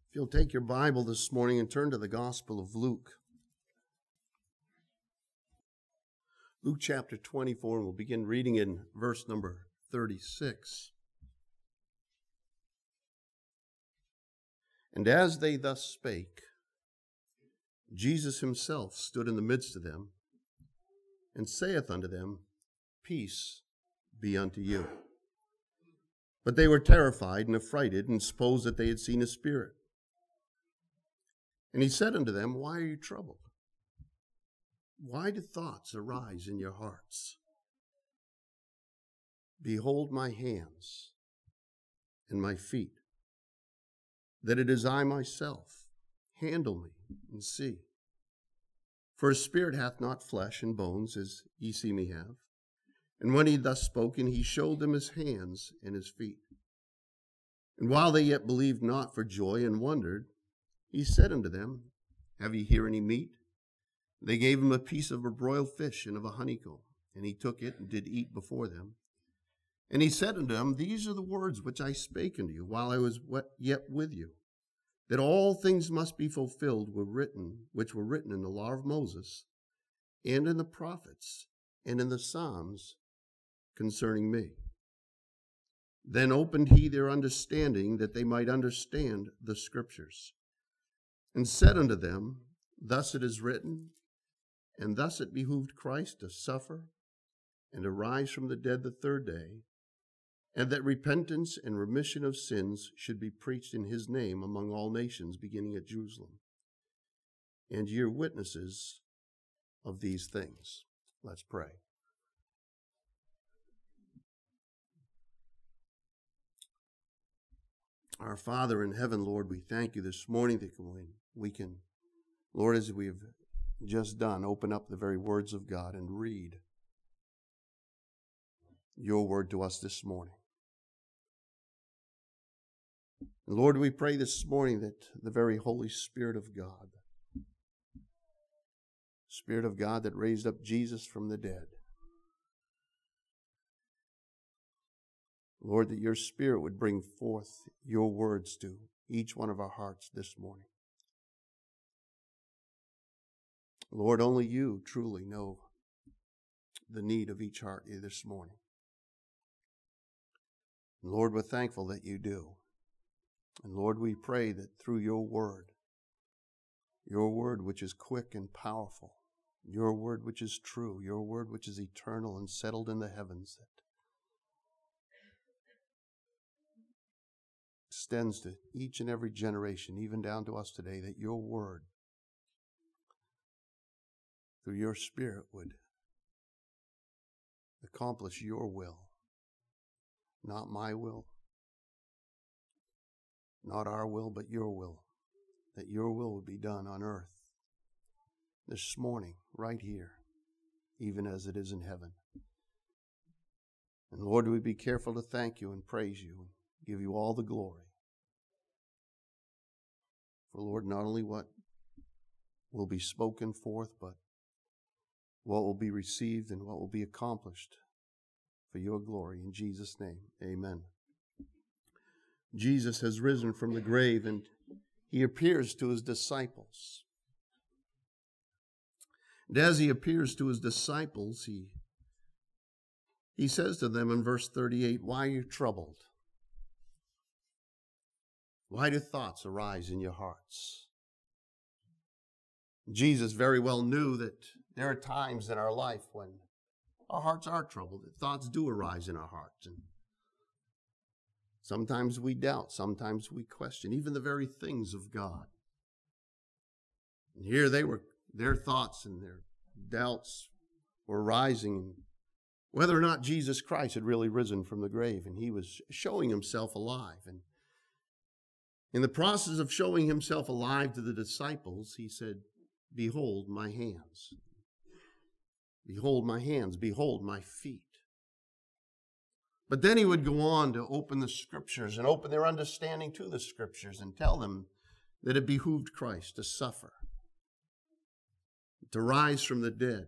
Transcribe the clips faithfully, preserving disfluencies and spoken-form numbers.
If you'll take your Bible this morning and turn to the Gospel of Luke. Luke chapter twenty-four, and we'll begin reading in verse number thirty-six. And as they thus spake, Jesus himself stood in the midst of them, and saith unto them, Peace be unto you. But they were terrified and affrighted, and supposed that they had seen a spirit. And he said unto them, Why are you troubled? Why do thoughts arise in your hearts? Behold my hands and my feet, that it is I myself. Handle me and see. For a spirit hath not flesh and bones, as ye see me have. And when he had thus spoken, he showed them his hands and his feet. And while they yet believed not for joy and wondered, he said unto them, Have ye here any meat? They gave him a piece of a broiled fish and of a honeycomb, and he took it and did eat before them. And he said unto them, These are the words which I spake unto you while I was yet with you, that all things must be fulfilled were written, which were written in the law of Moses, and in the prophets, and in the Psalms concerning me. Then opened he their understanding, that they might understand the Scriptures. And said unto them, Thus it is written, and thus it behooved Christ to suffer and to rise from the dead the third day, and that repentance and remission of sins should be preached in his name among all nations, beginning at Jerusalem. And ye are witnesses of these things. Let's pray. Our Father in heaven, Lord, we thank you this morning that we can, Lord, as we've just done, open up the very words of God and read your word to us this morning. Lord, we pray this morning that the very Holy Spirit of God, Spirit of God that raised up Jesus from the dead, Lord, that your Spirit would bring forth your words to each one of our hearts this morning. Lord, only you truly know the need of each heart this morning. And Lord, we're thankful that you do. And Lord, we pray that through your word, your word which is quick and powerful, your word which is true, your word which is eternal and settled in the heavens, that extends to each and every generation, even down to us today, that your word, through your Spirit, would accomplish your will. Not my will, not our will, but your will. That your will would be done on earth this morning, right here, even as it is in heaven. And Lord, we be careful to thank you and praise you and give you all the glory. For Lord, not only what will be spoken forth, but what will be received and what will be accomplished for your glory. In Jesus' name, amen. Jesus has risen from the grave, and he appears to his disciples. And as he appears to his disciples, he, he says to them in verse thirty-eight, Why are you troubled? Why do thoughts arise in your hearts? Jesus very well knew that there are times in our life when our hearts are troubled, that thoughts do arise in our hearts. And sometimes we doubt, sometimes we question, even the very things of God. And here they were, their thoughts and their doubts were rising, whether or not Jesus Christ had really risen from the grave, and he was showing himself alive. And in the process of showing himself alive to the disciples, he said, Behold my hands. Behold my hands. Behold my feet. But then he would go on to open the Scriptures and open their understanding to the Scriptures and tell them that it behooved Christ to suffer, to rise from the dead,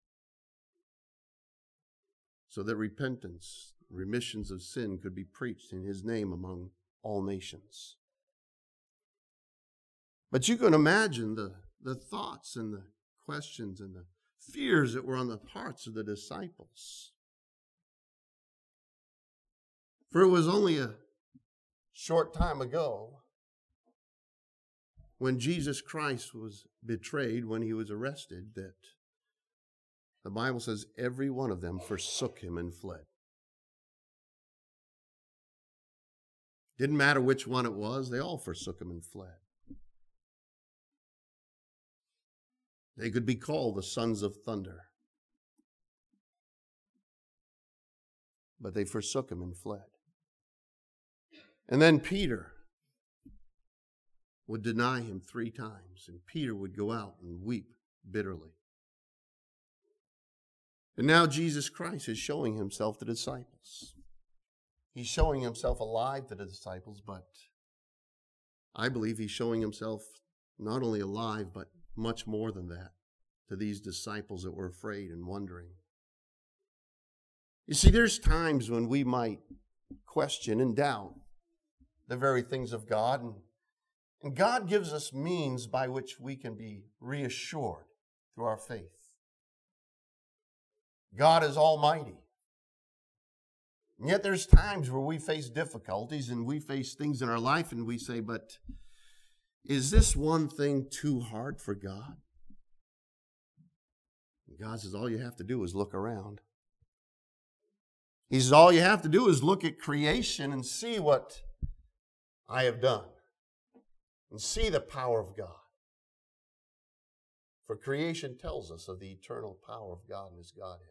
so that repentance, remissions of sin could be preached in his name among all nations. But you can imagine the, the thoughts and the questions and the fears that were on the hearts of the disciples. For it was only a short time ago when Jesus Christ was betrayed, when he was arrested, that the Bible says every one of them forsook him and fled. Didn't matter which one it was, they all forsook him and fled. They could be called the sons of thunder. But they forsook him and fled. And then Peter would deny him three times, and Peter would go out and weep bitterly. And now Jesus Christ is showing himself to the disciples. He's showing himself alive to the disciples, but I believe he's showing himself not only alive, but much more than that to these disciples that were afraid and wondering. You see, there's times when we might question and doubt the very things of God, and, and God gives us means by which we can be reassured through our faith. God is almighty. And yet there's times where we face difficulties and we face things in our life and we say, but is this one thing too hard for God? And God says, all you have to do is look around. He says, all you have to do is look at creation and see what I have done. And see the power of God. For creation tells us of the eternal power of God and His Godhead.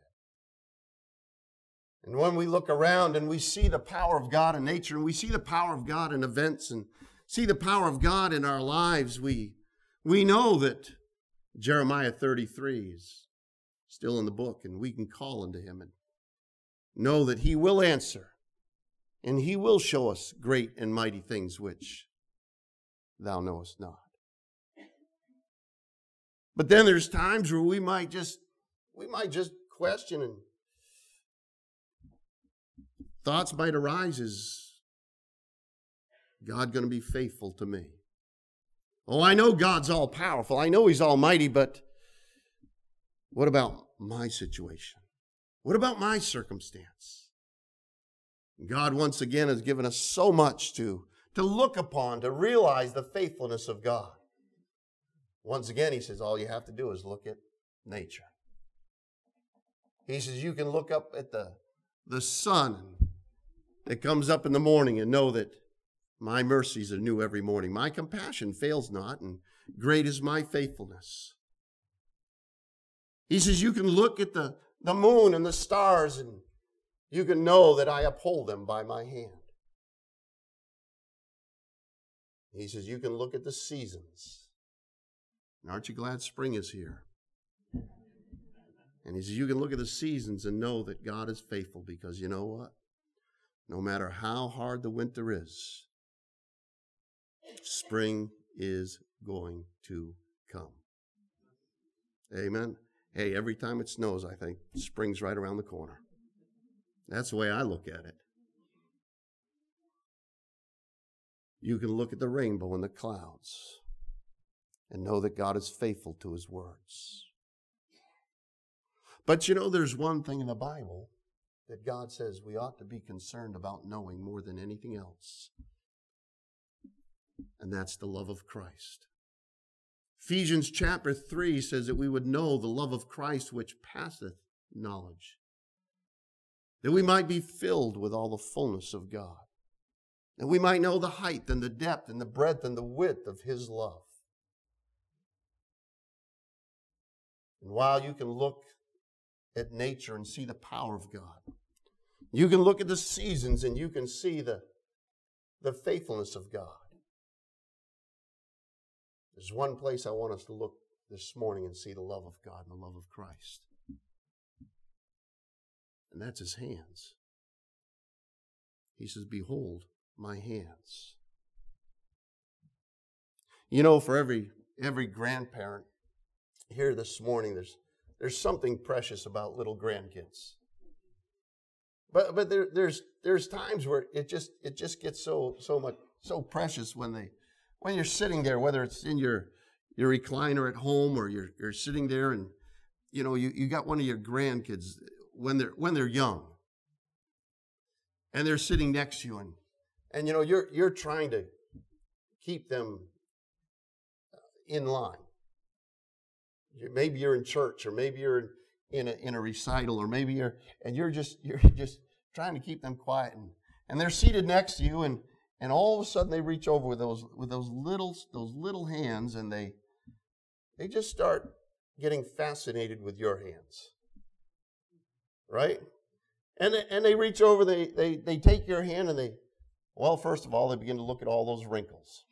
And when we look around and we see the power of God in nature, and we see the power of God in events, and see the power of God in our lives, we, we know that Jeremiah thirty-three is still in the book, and we can call unto Him and know that He will answer, and He will show us great and mighty things which thou knowest not. But then there's times where we might just, we might just question, and thoughts might arise, is God going to be faithful to me? Oh, I know God's all powerful. I know He's almighty, but what about my situation? What about my circumstance? God once again has given us so much to, to look upon, to realize the faithfulness of God. Once again, He says, all you have to do is look at nature. He says, you can look up at the, the sun that comes up in the morning and know that my mercies are new every morning. My compassion fails not, and great is my faithfulness. He says, you can look at the, the moon and the stars, and you can know that I uphold them by my hand. He says, you can look at the seasons. And aren't you glad spring is here? And he says, you can look at the seasons and know that God is faithful, because you know what? No matter how hard the winter is, spring is going to come. Amen. Hey, every time it snows, I think spring's right around the corner. That's the way I look at it. You can look at the rainbow and the clouds and know that God is faithful to His words. But you know, there's one thing in the Bible that God says we ought to be concerned about knowing more than anything else. And that's the love of Christ. Ephesians chapter three says that we would know the love of Christ which passeth knowledge, that we might be filled with all the fullness of God, that we might know the height and the depth and the breadth and the width of His love. And while you can look at nature and see the power of God, you can look at the seasons and you can see the, the faithfulness of God. There's one place I want us to look this morning and see the love of God and the love of Christ. And that's His hands. He says, behold my hands. You know, for every every grandparent here this morning, there's there's something precious about little grandkids. But but there, there's there's times where it just it just gets so so much so precious when they when you're sitting there, whether it's in your, your recliner at home or you're, you're sitting there and, you know, you, you got one of your grandkids when they're, when they're young and they're sitting next to you and, and you know, you're, you're trying to keep them in line. Maybe you're in church, or maybe you're in a, in a recital, or maybe you're, and you're just, you're just trying to keep them quiet, and, and they're seated next to you, and, and all of a sudden they reach over with those, with those little, those little hands, and they, they just start getting fascinated with your hands. Right? And they, and they reach over, they, they, they take your hand, and they, well, first of all, they begin to look at all those wrinkles.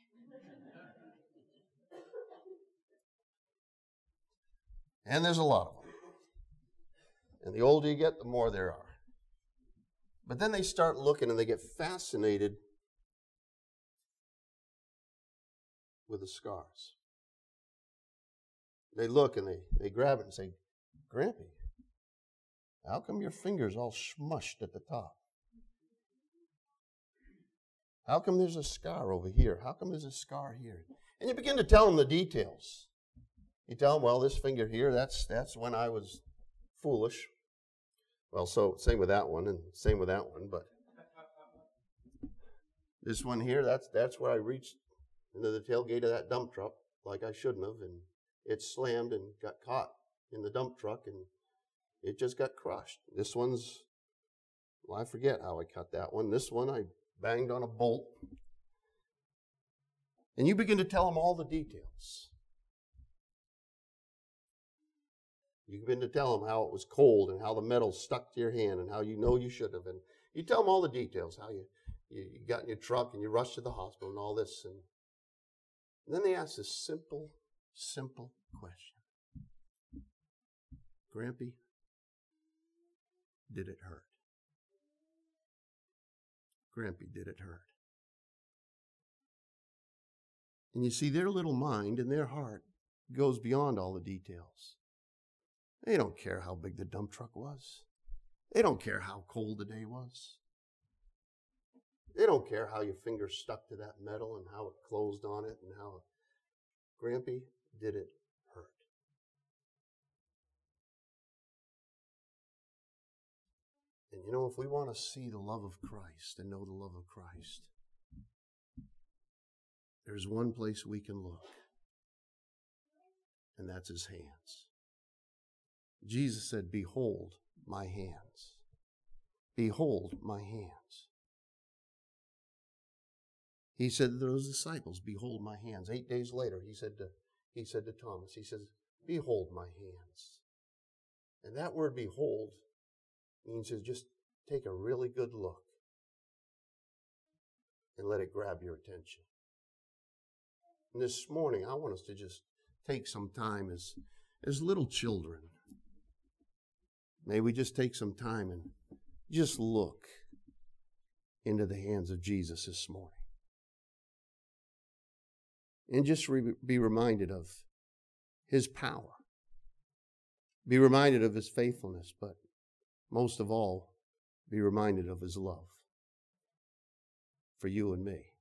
And there's a lot of them. And the older you get, the more there are. But then they start looking and they get fascinated with the scars. They look and they, they grab it and say, Grampy, how come your finger's all smushed at the top? How come there's a scar over here? How come there's a scar here? And you begin to tell them the details. You tell them, well, this finger here, that's that's when I was foolish. Well, so same with that one, and same with that one, but this one here, that's that's where I reached into the tailgate of that dump truck like I shouldn't have, and it slammed and got caught in the dump truck, and it just got crushed. This one's, well, I forget how I cut that one. This one, I banged on a bolt. And you begin to tell them all the details. You begin to tell them how it was cold and how the metal stuck to your hand and how you know you should have. And you tell them all the details, how you, you, you got in your truck and you rushed to the hospital and all this. And, and then they ask this simple, simple question. Grampy, did it hurt? Grampy, did it hurt? And you see, their little mind and their heart goes beyond all the details. They don't care how big the dump truck was. They don't care how cold the day was. They don't care how your finger stuck to that metal and how it closed on it and how, Grampy, did it hurt? And you know, if we want to see the love of Christ and know the love of Christ, there's one place we can look, and that's his hands. Jesus said, behold my hands. Behold my hands. He said to those disciples, behold my hands. Eight days later, he said to, he said to Thomas, he says, behold my hands. And that word behold means to just take a really good look and let it grab your attention. And this morning, I want us to just take some time as, as little children. May we just take some time and just look into the hands of Jesus this morning. And just re- be reminded of his power. Be reminded of his faithfulness, but most of all, be reminded of his love for you and me.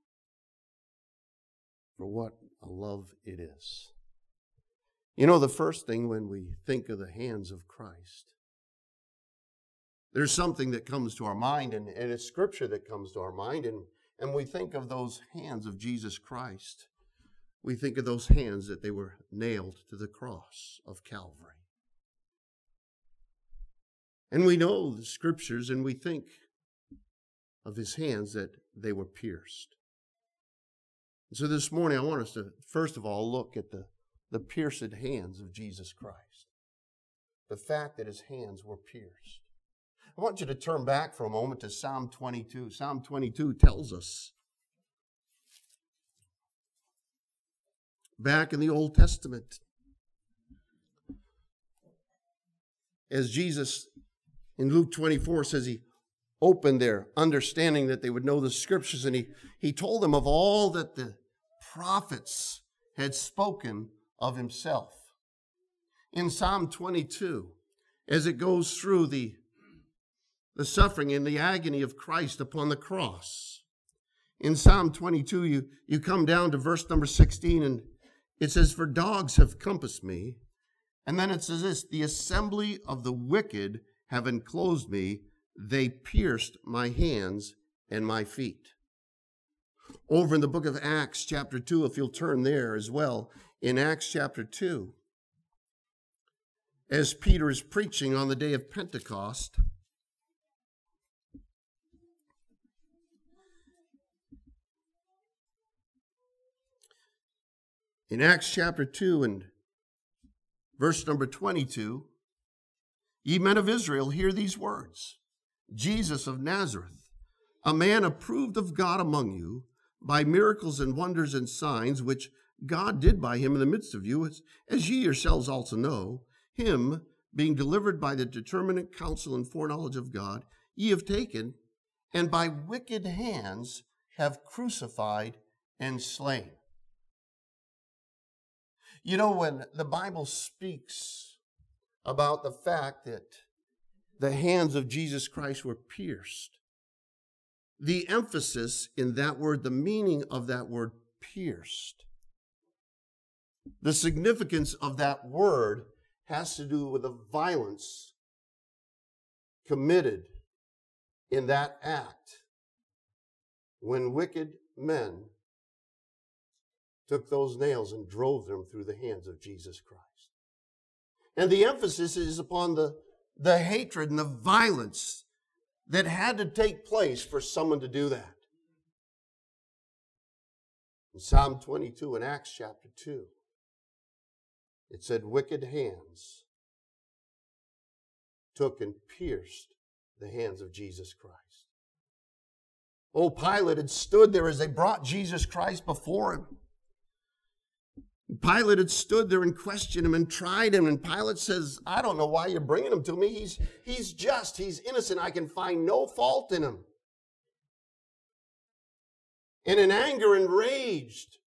For what a love it is. You know, the first thing when we think of the hands of Christ, there's something that comes to our mind, and, and it's Scripture that comes to our mind, and, and we think of those hands of Jesus Christ. We think of those hands that they were nailed to the cross of Calvary. And we know the Scriptures, and we think of his hands that they were pierced. And so this morning I want us to, first of all, look at the, the pierced hands of Jesus Christ. The fact that his hands were pierced. I want you to turn back for a moment to Psalm twenty-two. Psalm twenty-two tells us, back in the Old Testament, as Jesus in Luke twenty-four says he opened their understanding that they would know the Scriptures, and he, he told them of all that the prophets had spoken of himself. In Psalm twenty-two, as it goes through the, the suffering and the agony of Christ upon the cross, In Psalm twenty-two, you, you come down to verse number sixteen, and it says, "For dogs have compassed me." And then it says this, "The assembly of the wicked have enclosed me. They pierced my hands and my feet." Over in the book of Acts chapter two, if you'll turn there as well, in Acts chapter two, as Peter is preaching on the day of Pentecost, in Acts chapter two and verse number twenty-two, "Ye men of Israel, hear these words. Jesus of Nazareth, a man approved of God among you, by miracles and wonders and signs, which God did by him in the midst of you, as, as ye yourselves also know, him, being delivered by the determinate counsel and foreknowledge of God, ye have taken, and by wicked hands have crucified and slain." You know, when the Bible speaks about the fact that the hands of Jesus Christ were pierced, the emphasis in that word, the meaning of that word pierced, the significance of that word has to do with the violence committed in that act when wicked men took those nails and drove them through the hands of Jesus Christ. And the emphasis is upon the, the hatred and the violence that had to take place for someone to do that. In Psalm twenty-two and Acts chapter two, it said, "Wicked hands took and pierced the hands of Jesus Christ." Oh, Pilate had stood there as they brought Jesus Christ before him. Pilate had stood there and questioned him and tried him. And Pilate says, "I don't know why you're bringing him to me. He's, he's just, he's innocent. I can find no fault in him." And in anger and raged,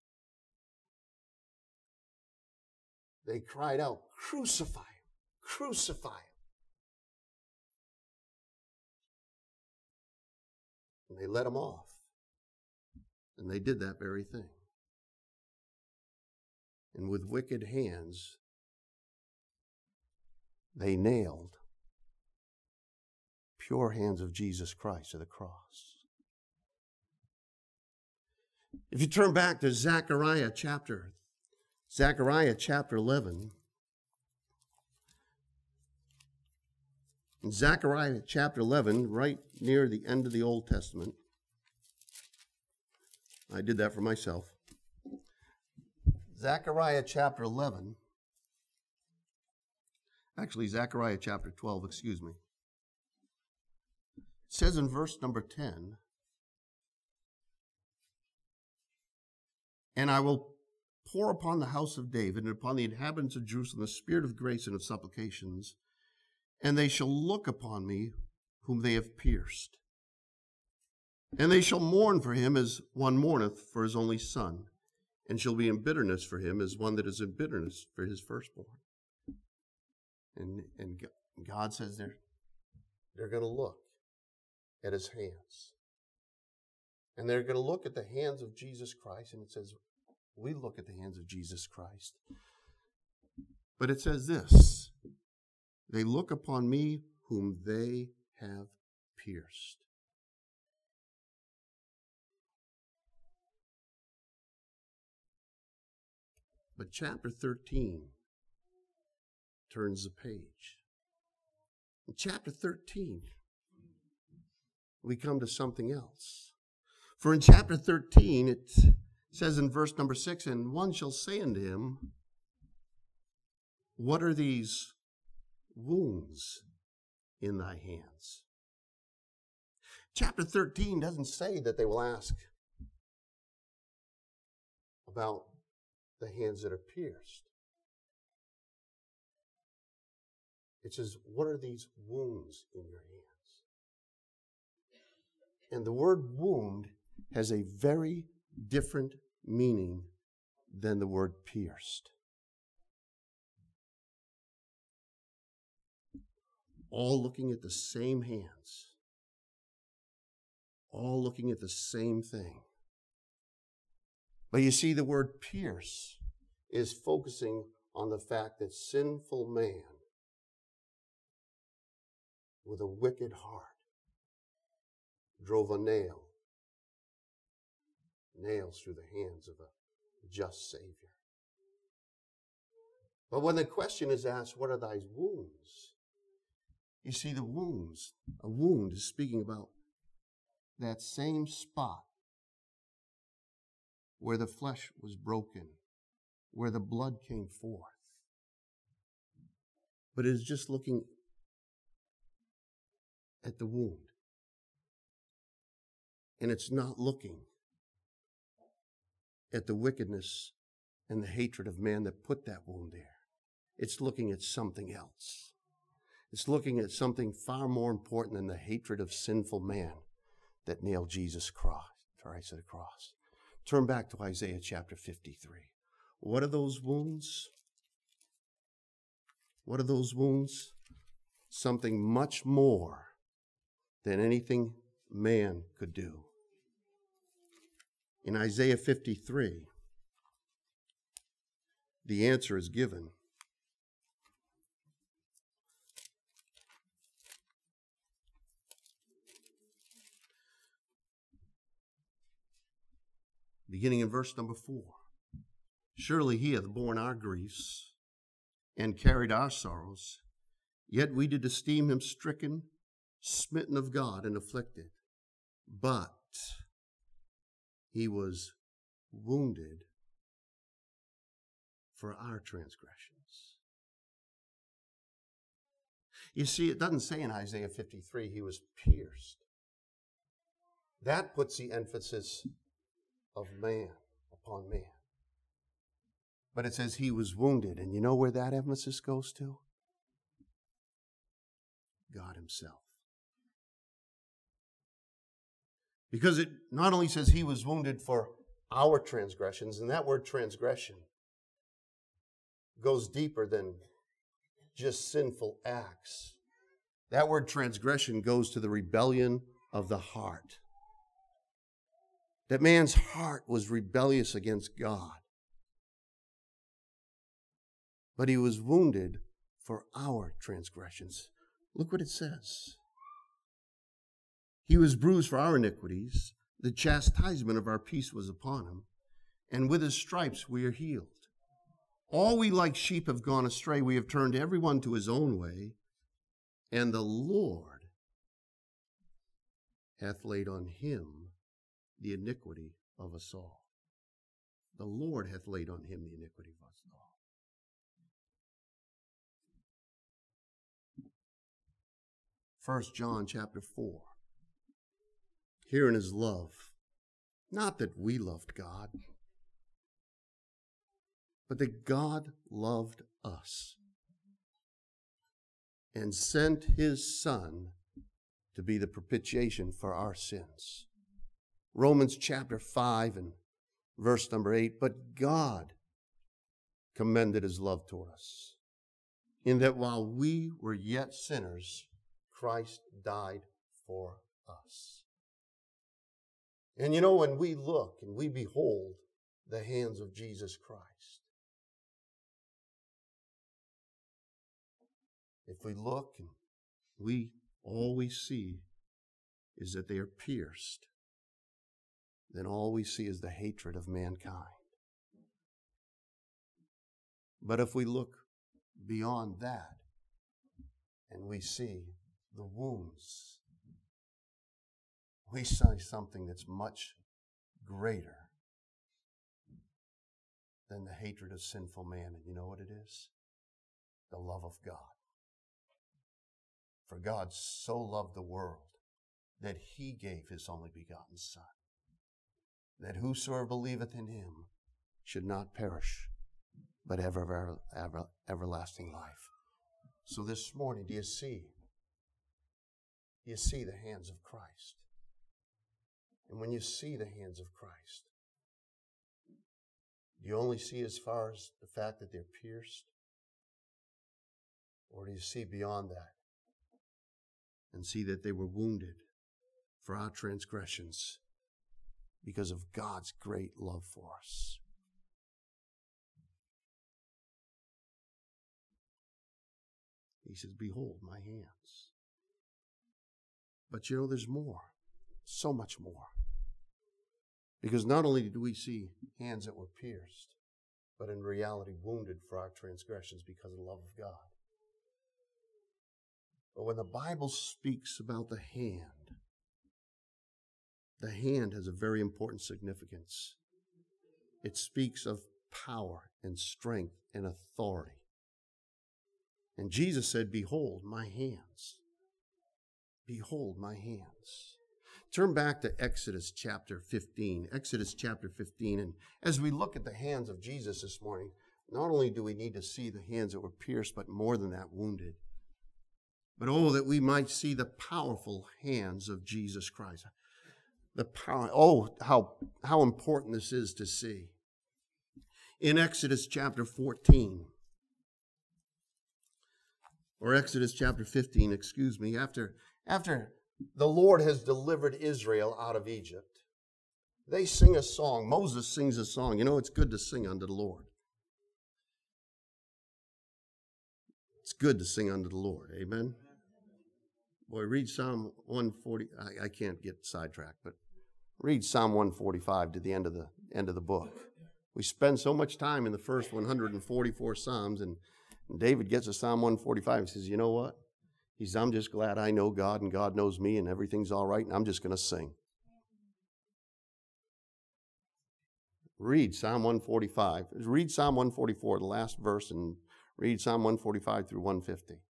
they cried out, "Crucify him, crucify him." And they let him off. And they did that very thing. And with wicked hands, they nailed pure hands of Jesus Christ to the cross. If you turn back to Zechariah chapter, Zechariah chapter eleven, in Zechariah chapter eleven, right near the end of the Old Testament, I did that for myself. Zechariah chapter eleven, actually Zechariah chapter twelve, excuse me. It says in verse number ten, "And I will pour upon the house of David and upon the inhabitants of Jerusalem the spirit of grace and of supplications, and they shall look upon me whom they have pierced. And they shall mourn for him as one mourneth for his only son, and shall be in bitterness for him as one that is in bitterness for his firstborn." And, and God says they're, they're going to look at his hands. And they're going to look at the hands of Jesus Christ. And it says, we look at the hands of Jesus Christ. But it says this, "They look upon me whom they have pierced." But chapter thirteen turns the page. In chapter thirteen, we come to something else. For in chapter thirteen, it says in verse number six, "And one shall say unto him, What are these wounds in thy hands?" Chapter thirteen doesn't say that they will ask about the hands that are pierced. It says, "What are these wounds in your hands?" And the word wound has a very different meaning than the word pierced. All looking at the same hands. All looking at the same thing. But you see, the word pierce is focusing on the fact that sinful man with a wicked heart drove a nail, nails through the hands of a just Savior. But when the question is asked, what are thy wounds? You see, the wounds, a wound is speaking about that same spot where the flesh was broken, where the blood came forth. But it is just looking at the wound. And it's not looking at the wickedness and the hatred of man that put that wound there. It's looking at something else. It's looking at something far more important than the hatred of sinful man that nailed Jesus cross, Christ to the cross. Turn back to Isaiah chapter fifty-three. What are those wounds? What are those wounds? Something much more than anything man could do. In Isaiah fifty-three, the answer is given. Beginning in verse number four. Surely he hath borne our griefs and carried our sorrows, yet we did esteem him stricken, smitten of God, and afflicted. But he was wounded for our transgressions. You see, it doesn't say in Isaiah fifty-three he was pierced. That puts the emphasis of man upon man. But it says he was wounded. And you know where that emphasis goes to? God himself. Because it not only says he was wounded for our transgressions, and that word transgression goes deeper than just sinful acts. That word transgression goes to the rebellion of the heart. That man's heart was rebellious against God. But he was wounded for our transgressions. Look what it says. He was bruised for our iniquities. The chastisement of our peace was upon him. And with his stripes we are healed. All we like sheep have gone astray. We have turned everyone to his own way. And the Lord hath laid on him the iniquity of us all. The Lord hath laid on him the iniquity of us all. First John chapter four. Herein is love. Not that we loved God, but that God loved us and sent his Son to be the propitiation for our sins. Romans chapter five and verse number eight. But God commended his love toward us, in that while we were yet sinners, Christ died for us. And you know, when we look and we behold the hands of Jesus Christ, if we look and we all we see is that they are pierced, then all we see is the hatred of mankind. But if we look beyond that and we see the wounds, we see something that's much greater than the hatred of sinful man. And you know what it is? The love of God. For God so loved the world that he gave his only begotten Son, that whosoever believeth in him should not perish, but have ever, ever, everlasting life. So this morning, do you see? Do you see the hands of Christ? And when you see the hands of Christ, do you only see as far as the fact that they're pierced? Or do you see beyond that and see that they were wounded for our transgressions because of God's great love for us. He says, behold my hands. But you know, there's more, so much more. Because not only do we see hands that were pierced, but in reality wounded for our transgressions because of the love of God. But when the Bible speaks about the hand, the hand has a very important significance. It speaks of power and strength and authority. And Jesus said, behold my hands. Behold my hands. Turn back to Exodus chapter fifteen. Exodus chapter fifteen. And as we look at the hands of Jesus this morning, not only do we need to see the hands that were pierced, but more than that, wounded. But oh, that we might see the powerful hands of Jesus Christ. The power, oh, how, how important this is to see. In Exodus chapter fourteen, or Exodus chapter fifteen, excuse me, after, after the Lord has delivered Israel out of Egypt, they sing a song. Moses sings a song. You know, it's good to sing unto the Lord. It's good to sing unto the Lord. Amen. Boy, read Psalm one forty. I, I can't get sidetracked, but read Psalm one forty-five to the end of the end of the book. We spend so much time in the first one hundred forty-four Psalms, and, and David gets to Psalm one forty-five and says, you know what? He says, I'm just glad I know God and God knows me and everything's all right, and I'm just going to sing. Read Psalm one forty-five. Read Psalm one forty-four, the last verse, and read Psalm one forty-five through one fifty.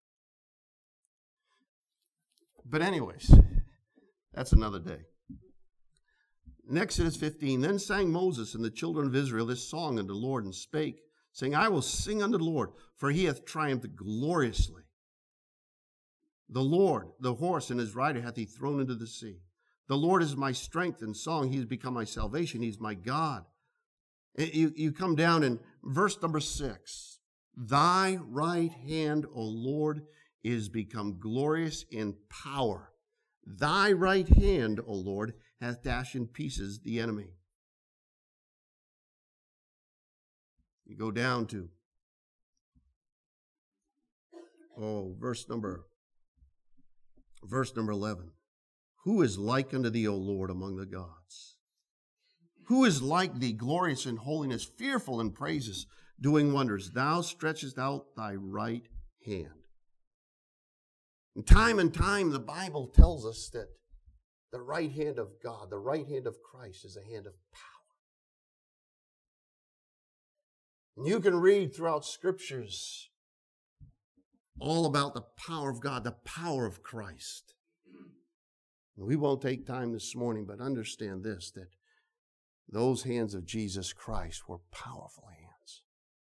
But anyways, that's another day. In Exodus fifteen, then sang Moses and the children of Israel this song unto the Lord, and spake, saying, I will sing unto the Lord, for he hath triumphed gloriously. The Lord, the horse and his rider hath he thrown into the sea. The Lord is my strength and song. He has become my salvation. He is my God. You, you come down in verse number six. Thy right hand, O Lord, is become glorious in power. Thy right hand, O Lord, hath dashed in pieces the enemy. You go down to, oh, verse number, verse number eleven. Who is like unto thee, O Lord, among the gods? Who is like thee, glorious in holiness, fearful in praises, doing wonders? Thou stretchest out thy right hand. And time and time the Bible tells us that the right hand of God, the right hand of Christ, is a hand of power. And you can read throughout scriptures all about the power of God, the power of Christ. And we won't take time this morning, but understand this, that those hands of Jesus Christ were powerful hands.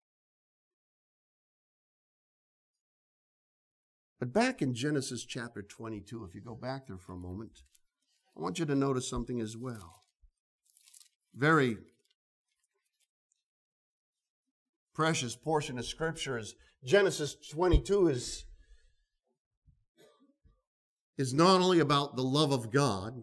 But back in Genesis chapter twenty-two, if you go back there for a moment, I want you to notice something as well. Very precious portion of Scripture is Genesis twenty-two is, is not only about the love of God,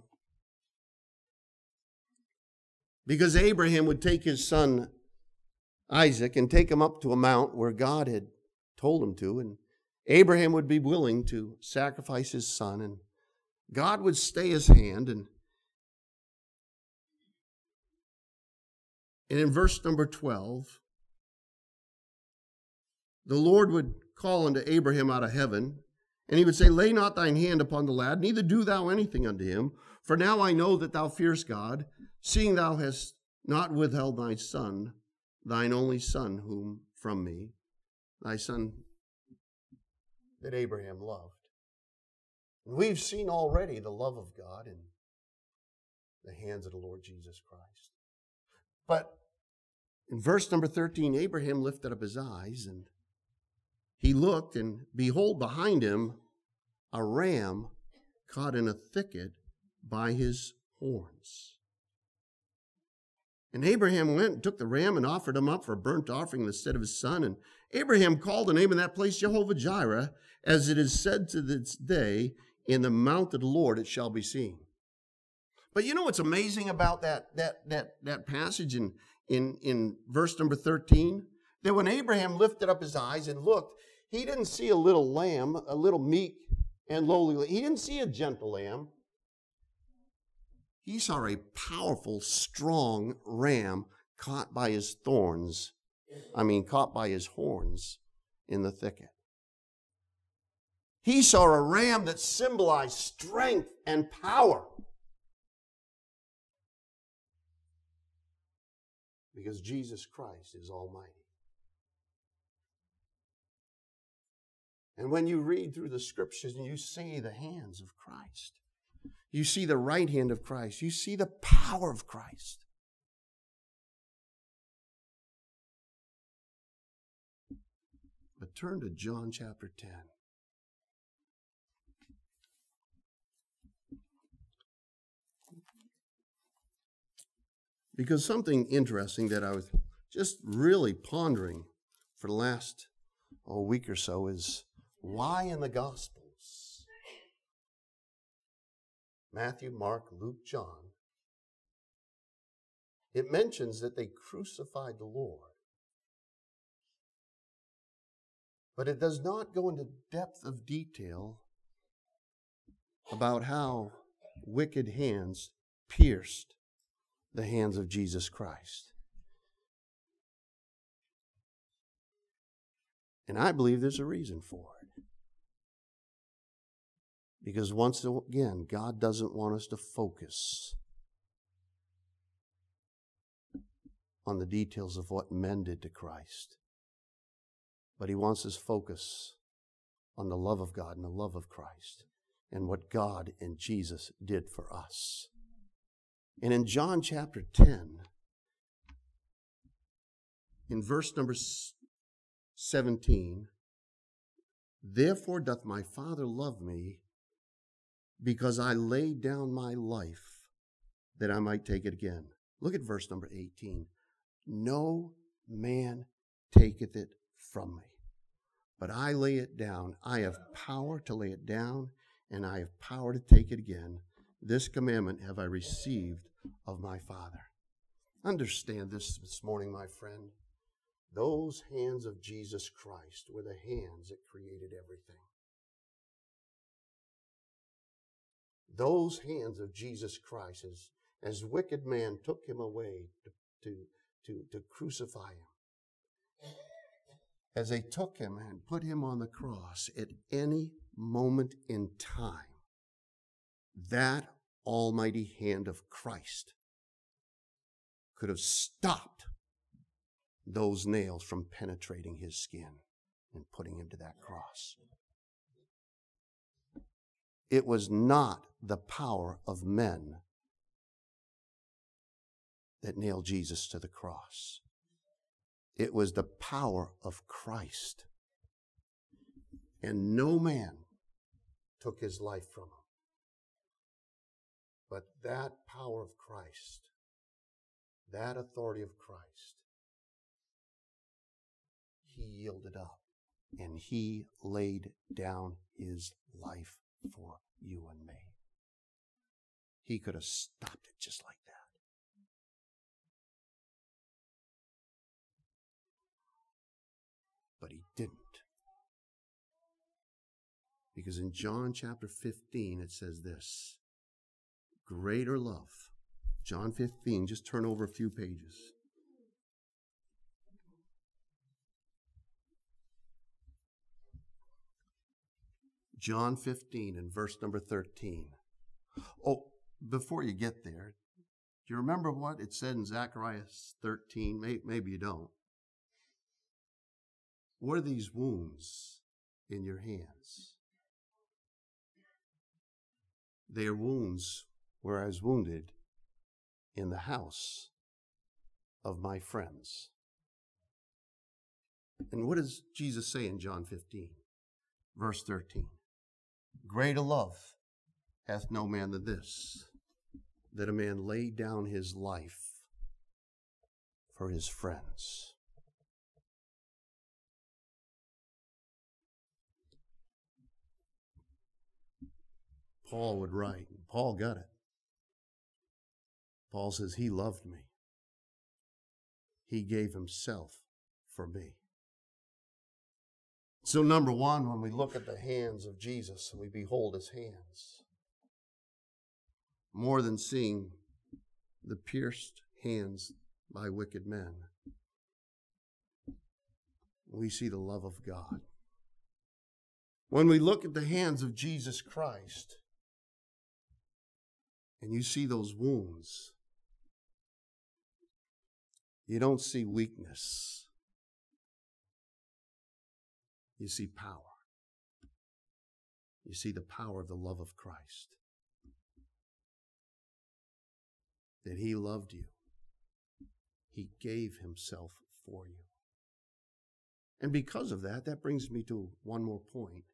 because Abraham would take his son Isaac and take him up to a mount where God had told him to, and Abraham would be willing to sacrifice his son, and God would stay his hand. And, and in verse number twelve, the Lord would call unto Abraham out of heaven, and he would say, lay not thine hand upon the lad, neither do thou anything unto him. For now I know that thou fearest God, seeing thou hast not withheld thy son, thine only son, whom from me, thy son that Abraham loved. And we've seen already the love of God in the hands of the Lord Jesus Christ. But in verse number thirteen, Abraham lifted up his eyes, and he looked, and behold, behind him a ram caught in a thicket by his horns. And Abraham went and took the ram and offered him up for a burnt offering instead of his son. And Abraham called the name of that place Jehovah-Jireh, as it is said to this day, in the mount of the Lord it shall be seen. But you know what's amazing about that, that, that, that passage in, in, in verse number thirteen? That when Abraham lifted up his eyes and looked, he didn't see a little lamb, a little meek and lowly. He didn't see a gentle lamb. He saw a powerful, strong ram caught by his thorns. I mean, caught by his horns in the thicket. He saw a ram that symbolized strength and power. Because Jesus Christ is almighty. And when you read through the scriptures and you see the hands of Christ, you see the right hand of Christ, you see the power of Christ. But turn to John chapter ten. Because something interesting that I was just really pondering for the last oh, week or so is why in the Gospels, Matthew, Mark, Luke, John, it mentions that they crucified the Lord. But it does not go into depth of detail about how wicked hands pierced the hands of Jesus Christ. And I believe there's a reason for it. Because once again, God doesn't want us to focus on the details of what men did to Christ. But He wants us to focus on the love of God and the love of Christ and what God and Jesus did for us. And in John chapter ten, in verse number seventeen, therefore doth my Father love me, because I laid down my life that I might take it again. Look at verse number eighteen. No man taketh it from me, but I lay it down. I have power to lay it down, and I have power to take it again. This commandment have I received of my Father. Understand this this morning, my friend. Those hands of Jesus Christ were the hands that created everything. Those hands of Jesus Christ, as, as wicked man took him away to, to, to, to crucify him, as they took him and put him on the cross at any moment in time, that almighty hand of Christ could have stopped those nails from penetrating his skin and putting him to that cross. It was not the power of men that nailed Jesus to the cross. It was the power of Christ. And no man took his life from him. But that power of Christ, that authority of Christ, He yielded up and He laid down His life for you and me. He could have stopped it just like that. But He didn't. Because in John chapter fifteen it says this, greater love. John fifteen, just turn over a few pages. John fifteen and verse number thirteen. Oh, before you get there, do you remember what it said in Zechariah thirteen? Maybe you don't. What are these wounds in your hands? They are wounds where I was wounded in the house of my friends. And what does Jesus say in John fifteen, verse thirteen? Greater love hath no man than this, that a man lay down his life for his friends. Paul would write, Paul got it. Paul says, He loved me. He gave Himself for me. So number one, when we look at the hands of Jesus and we behold His hands, more than seeing the pierced hands by wicked men, we see the love of God. When we look at the hands of Jesus Christ and you see those wounds, you don't see weakness. You see power. You see the power of the love of Christ. That He loved you. He gave Himself for you. And because of that, that brings me to one more point.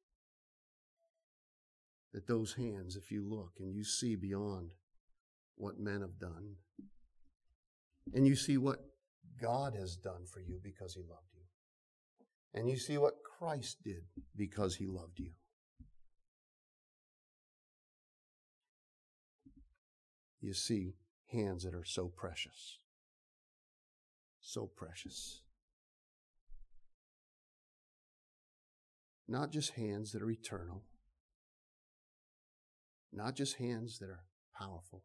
That those hands, if you look and you see beyond what men have done, and you see what God has done for you because He loved you, and you see what Christ did because He loved you, you see hands that are so precious. So precious. Not just hands that are eternal. Not just hands that are powerful.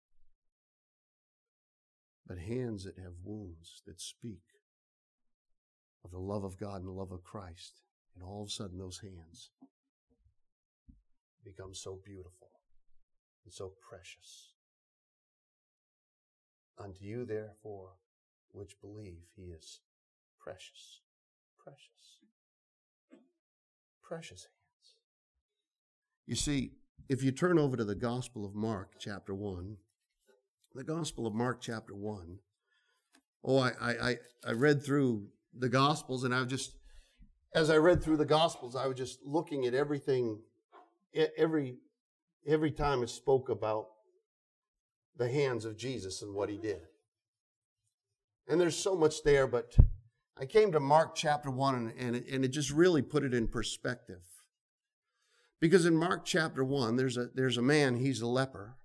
But hands that have wounds that speak of the love of God and the love of Christ. And all of a sudden those hands become so beautiful and so precious. Unto you, therefore, which believe, He is precious, precious, precious hands. You see, if you turn over to the Gospel of Mark, chapter one, the Gospel of Mark, chapter one, oh, I, I, I read through the Gospels, and I was just, as I read through the Gospels, I was just looking at everything, every, every time it spoke about the hands of Jesus and what He did. And there's so much there, but I came to Mark chapter one, and, and, it, and it just really put it in perspective. Because in Mark chapter one, there's a, there's a man, he's a leper.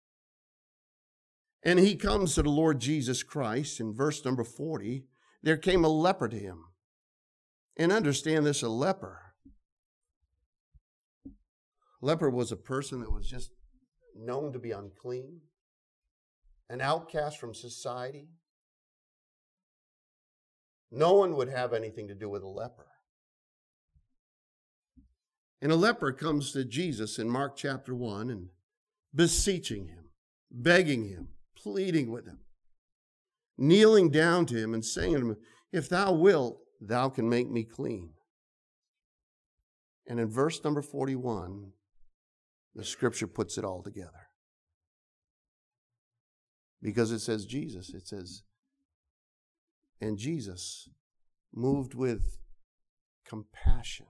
And he comes to the Lord Jesus Christ. In verse number forty, there came a leper to Him. And understand this, a leper. Leper was a person that was just known to be unclean, an outcast from society. No one would have anything to do with a leper. And a leper comes to Jesus in Mark chapter one and beseeching Him, begging Him, pleading with Him, kneeling down to Him and saying to Him, if Thou wilt, Thou can make me clean. And in verse number forty-one, the scripture puts it all together. Because it says Jesus, it says, and Jesus, moved with compassion,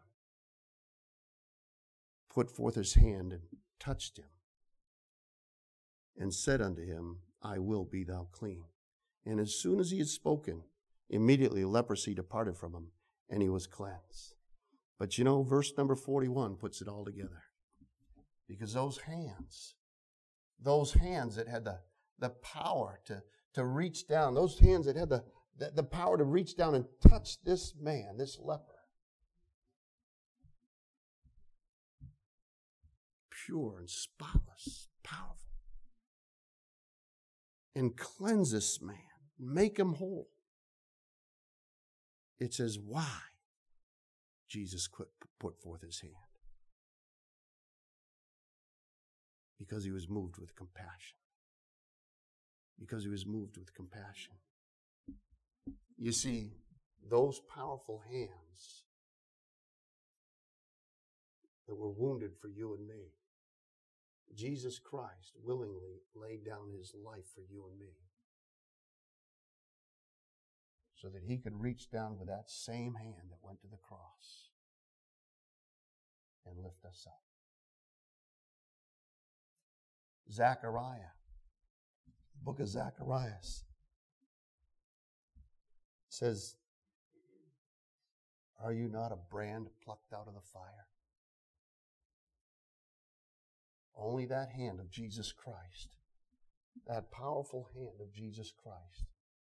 put forth His hand and touched him and said unto him, I will be thou clean. And as soon as He had spoken, immediately leprosy departed from him and he was cleansed. But you know, verse number forty-one puts it all together. Because those hands, those hands that had the, the power to, to reach down, those hands that had the, the, the power to reach down and touch this man, this leper, pure and spotless, powerful, and cleanse this man, make him whole. It says, why? Jesus put forth His hand. Because He was moved with compassion. Because He was moved with compassion. You see, those powerful hands that were wounded for you and me, Jesus Christ willingly laid down His life for you and me, so that He could reach down with that same hand that went to the cross and lift us up. Zechariah, book of Zacharias, says, are you not a brand plucked out of the fire? Only that hand of Jesus Christ that powerful hand of Jesus Christ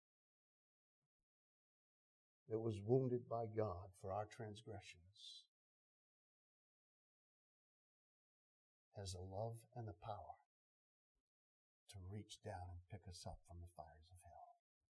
that was wounded by God for our transgressions has the love and the power to reach down and pick us up from the fires of hell.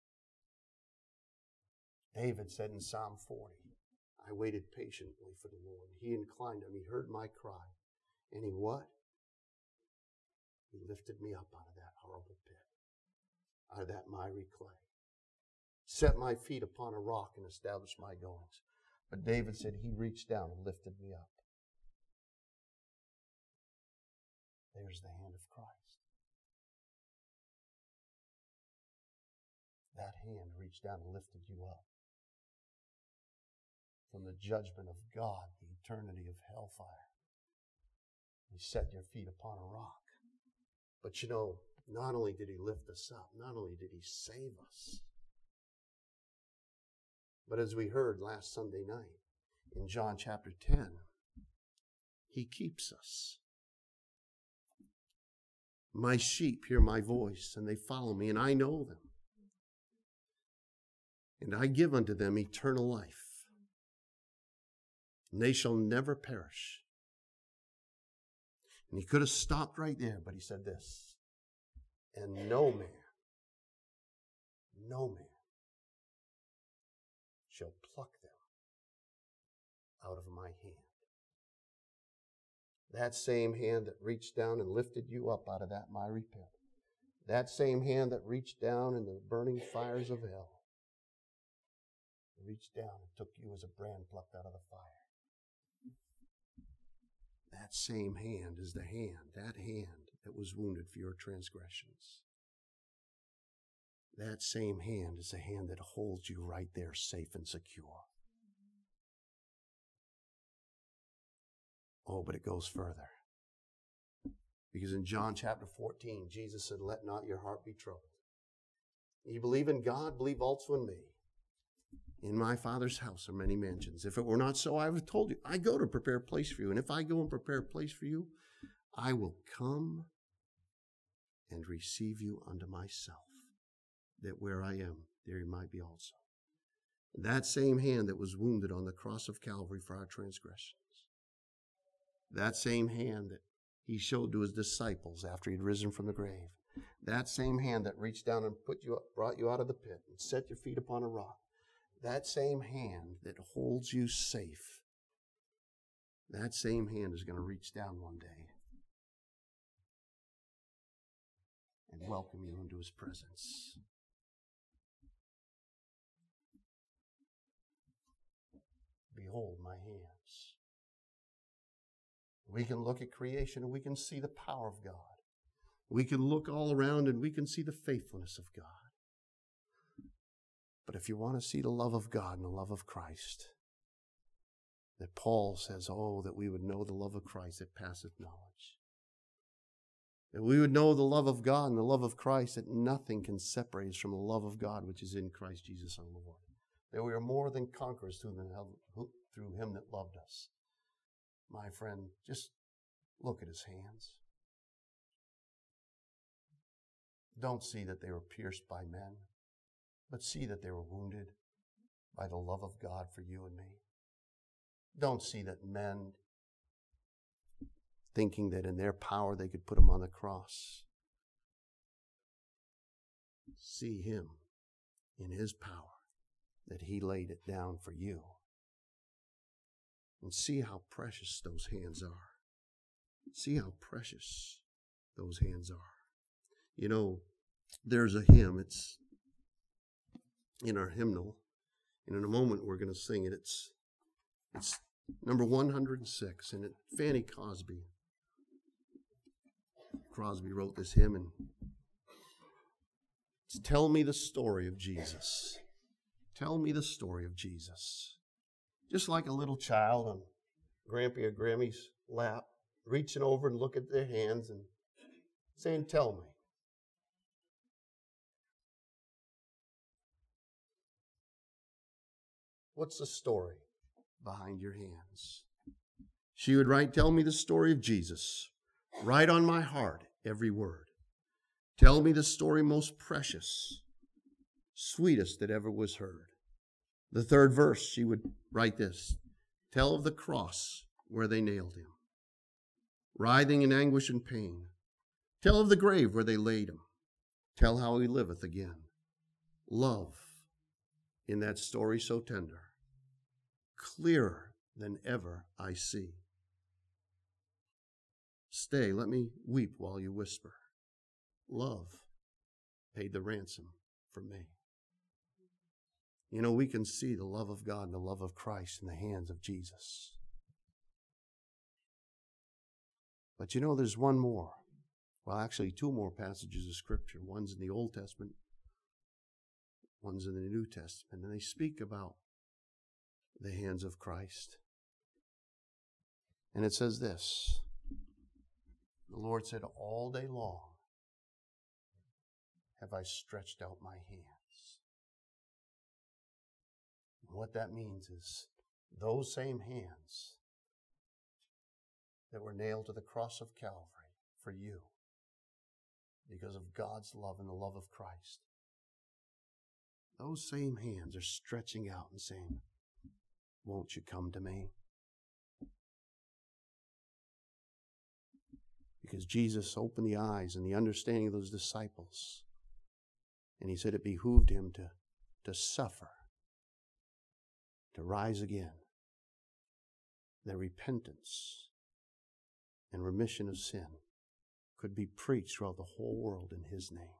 David said in Psalm forty, I waited patiently for the Lord. He inclined him. He heard my cry. And he what? He lifted me up out of that horrible pit, out of that miry clay. Set my feet upon a rock and established my goings. But David said he reached down and lifted me up. There's the hand of Christ. That hand reached down and lifted you up from the judgment of God, the eternity of hellfire. He set your feet upon a rock. But you know, not only did he lift us up, not only did he save us, but as we heard last Sunday night in John chapter ten, he keeps us. My sheep hear my voice, and they follow me, and I know them. And I give unto them eternal life, and they shall never perish. And he could have stopped right there, but he said this, and no man, no man shall pluck them out of my hand. That same hand that reached down and lifted you up out of that miry pit. That same hand that reached down in the burning fires of hell. Reached down and took you as a brand plucked out of the fire. That same hand is the hand, that hand that was wounded for your transgressions. That same hand is the hand that holds you right there safe and secure. Oh, but it goes further. Because in John chapter fourteen, Jesus said, let not your heart be troubled. You believe in God, believe also in me. In my Father's house are many mansions. If it were not so, I would have told you. I go to prepare a place for you. And if I go and prepare a place for you, I will come and receive you unto myself, that where I am, there you might be also. And that same hand that was wounded on the cross of Calvary for our transgressions, that same hand that he showed to his disciples after he'd risen from the grave, that same hand that reached down and put you up, brought you out of the pit and set your feet upon a rock, that same hand that holds you safe, that same hand is going to reach down one day and welcome you into his presence. Behold my hands. We can look at creation and we can see the power of God. We can look all around and we can see the faithfulness of God. But if you want to see the love of God and the love of Christ, that Paul says, oh, that we would know the love of Christ that passeth knowledge. That we would know the love of God and the love of Christ, that nothing can separate us from the love of God which is in Christ Jesus our Lord. That we are more than conquerors through him that loved us. My friend, just look at his hands. Don't see that they were pierced by men, but see that they were wounded by the love of God for you and me. Don't see that men, thinking that in their power they could put him on the cross. See him in his power, that he laid it down for you. And see how precious those hands are. See how precious those hands are. You know, there's a hymn, it's in our hymnal, and in a moment we're going to sing it. It's it's number one hundred six, and it, Fanny Crosby. Crosby wrote this hymn, and it's Tell Me the Story of Jesus. Tell me the story of Jesus. Just like a little child on Grampy or Grammy's lap, reaching over and looking at their hands and saying, tell me. What's the story behind your hands? She would write, tell me the story of Jesus. Write on my heart every word. Tell me the story most precious, sweetest that ever was heard. The third verse, she would write this. Tell of the cross where they nailed him, writhing in anguish and pain. Tell of the grave where they laid him. Tell how he liveth again. Love in that story so tender, clearer than ever I see. Stay, let me weep while you whisper. Love paid the ransom for me. You know, we can see the love of God and the love of Christ in the hands of Jesus. But you know, there's one more. Well, actually, two more passages of Scripture. One's in the Old Testament, one's in the New Testament. And they speak about the hands of Christ. And it says this. The Lord said, all day long have I stretched out my hands. And what that means is those same hands that were nailed to the cross of Calvary for you because of God's love and the love of Christ. Those same hands are stretching out and saying, won't you come to me? Because Jesus opened the eyes and the understanding of those disciples. And he said it behooved him to, to suffer, to rise again, that repentance and remission of sin could be preached throughout the whole world in his name.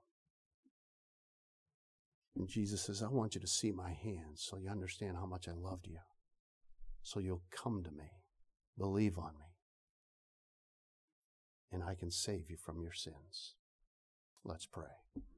And Jesus says, I want you to see my hands so you understand how much I loved you. So you'll come to me, believe on me, and I can save you from your sins. Let's pray.